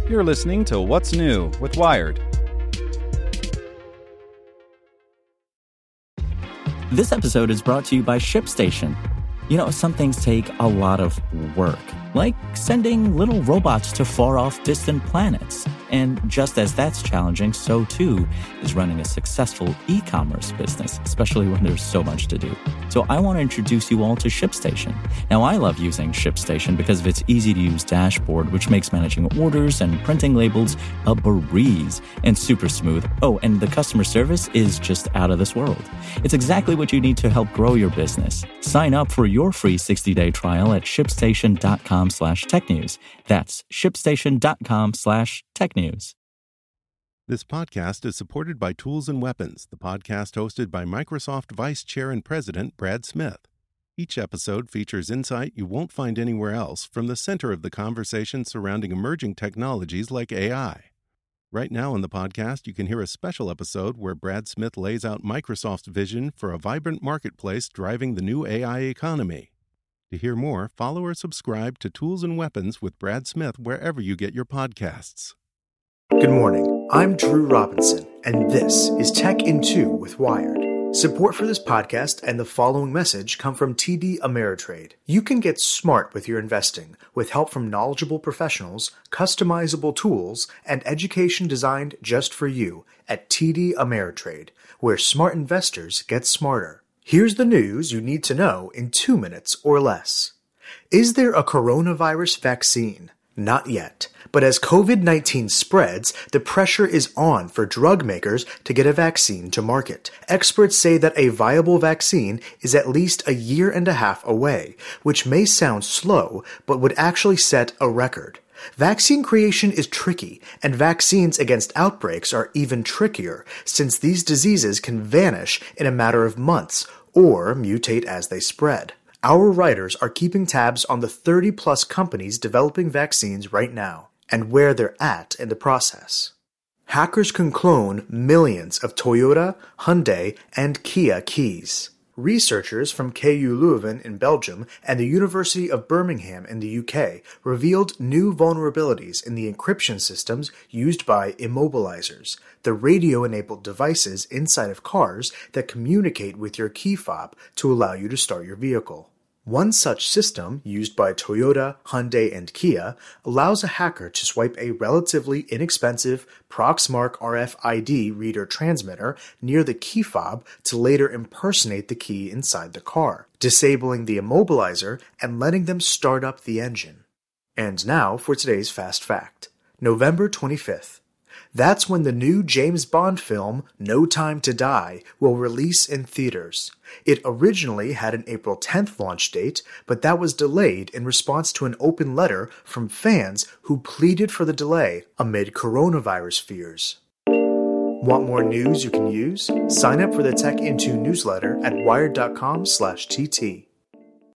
You're listening to What's New with Wired. This episode is brought to you by ShipStation. You know, some things take a lot of work, like sending little robots to far-off distant planets. And just as that's challenging, so too is running a successful e-commerce business, especially when there's so much to do. So I want to introduce you all to ShipStation. Now, I love using ShipStation because of its easy-to-use dashboard, which makes managing orders and printing labels a breeze and super smooth. Oh, and the customer service is just out of this world. It's exactly what you need to help grow your business. Sign up for your free 60-day trial at shipstation.com/technews. That's shipstation.com/technews. This podcast is supported by Tools and Weapons, the podcast hosted by Microsoft Vice Chair and President Brad Smith. Each episode features insight you won't find anywhere else from the center of the conversation surrounding emerging technologies like AI. Right now on the podcast, you can hear a special episode where Brad Smith lays out Microsoft's vision for a vibrant marketplace driving the new AI economy. To hear more, follow or subscribe to Tools and Weapons with Brad Smith wherever you get your podcasts. Good morning. I'm Drew Robinson, and this is Tech in 2 with Wired. Support for this podcast and the following message come from TD Ameritrade. You can get smart with your investing with help from knowledgeable professionals, customizable tools, and education designed just for you at TD Ameritrade, where smart investors get smarter. Here's the news you need to know in 2 minutes or less. Is there a coronavirus vaccine? Not yet. But as COVID-19 spreads, the pressure is on for drug makers to get a vaccine to market. Experts say that a viable vaccine is at least a year and a half away, which may sound slow, but would actually set a record. Vaccine creation is tricky, and vaccines against outbreaks are even trickier, since these diseases can vanish in a matter of months or mutate as they spread. Our writers are keeping tabs on the 30-plus companies developing vaccines right now, and where they're at in the process. Hackers can clone millions of Toyota, Hyundai, and Kia keys. Researchers from KU Leuven in Belgium and the University of Birmingham in the UK revealed new vulnerabilities in the encryption systems used by immobilizers, the radio-enabled devices inside of cars that communicate with your key fob to allow you to start your vehicle. One such system, used by Toyota, Hyundai, and Kia, allows a hacker to swipe a relatively inexpensive Proxmark RFID reader transmitter near the key fob to later impersonate the key inside the car, disabling the immobilizer and letting them start up the engine. And now for today's Fast Fact. November 25th. That's when the new James Bond film, No Time to Die, will release in theaters. It originally had an April 10th launch date, but that was delayed in response to an open letter from fans who pleaded for the delay amid coronavirus fears. Want more news you can use? Sign up for the Tech Into newsletter at wired.com/TT.